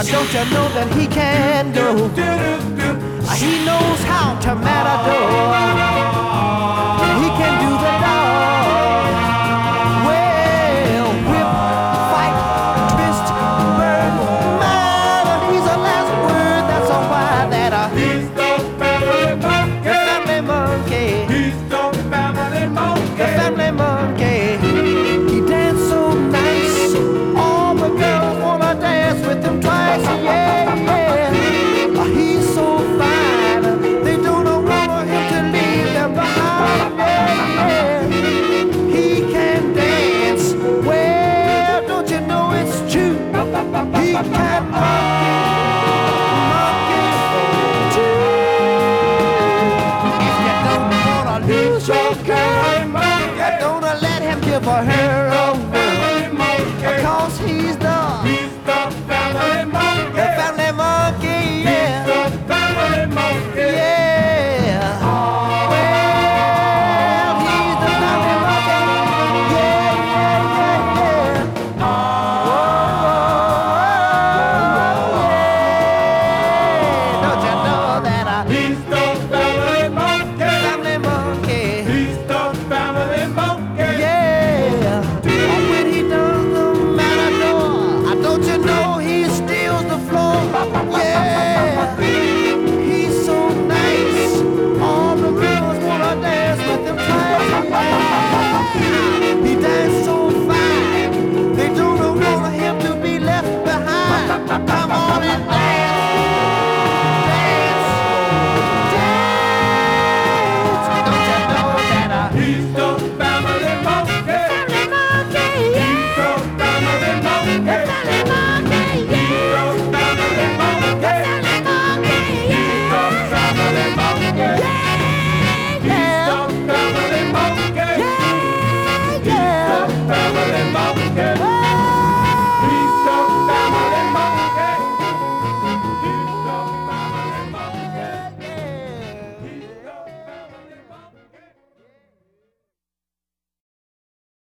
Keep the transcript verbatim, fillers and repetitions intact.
Don't you know that he can go? He knows how to matador. He can do the dog. Well, whip, fight, twist, burn, murder. He's a last word. That's a why that uh, He's the family monkey. the family monkey. He's the family monkey. The family monkey. He danced so nice. All the girls wanna dance with him twice. Yeah, yeah. He's so fine. They don't want him to leave them behind. Yeah, yeah. He can dance. Well, don't you know it's true? He can monkey, monkey too. If you don't wanna lose your girl, you don't let him give her a whirl. Cause he's the